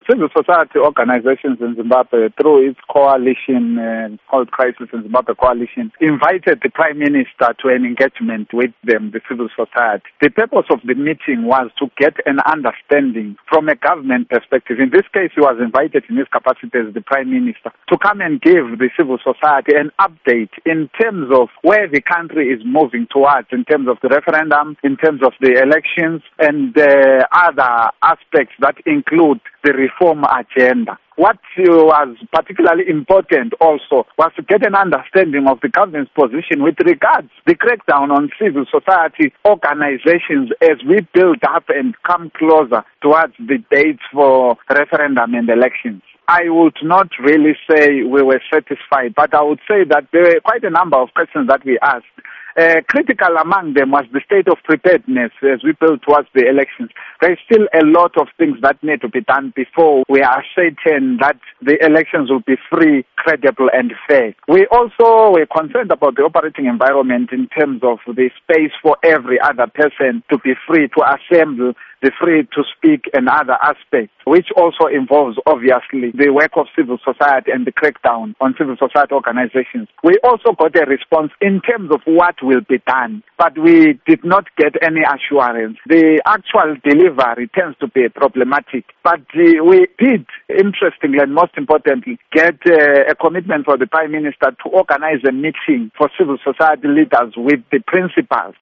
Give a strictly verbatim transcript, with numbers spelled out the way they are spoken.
civil society organizations in Zimbabwe, through its coalition uh, called Crisis in Zimbabwe Coalition, invited the Prime Minister to an engagement with them, the civil society. The purpose of the meeting was to get an understanding from a government perspective. In this case, he was invited in his capacity as the Prime Minister to come and give the civil society an update in terms of where the country is moving towards, in terms of the referendum, in terms of the elections, and uh, other aspects that include the reform agenda. What was particularly important also was to get an understanding of the government's position with regards to the crackdown on civil society organizations as we build up and come closer towards the dates for referendum and elections. I would not really say we were satisfied, but I would say that there were quite a number of questions that we asked. Uh, critical among them was the state of preparedness as we build towards the elections. There is still a lot of things that need to be done before we are certain that the elections will be free, credible, and fair. We also were concerned about the operating environment in terms of the space for every other person to be free to assemble, the free to speak, and other aspects, which also involves, obviously, the work of civil society and the crackdown on civil society organizations. We also got a response in terms of what will be done, but we did not get any assurance. The actual delivery tends to be problematic, but uh, we did, interestingly and most importantly, get uh, a commitment for the Prime Minister to organize a meeting for civil society leaders with the principals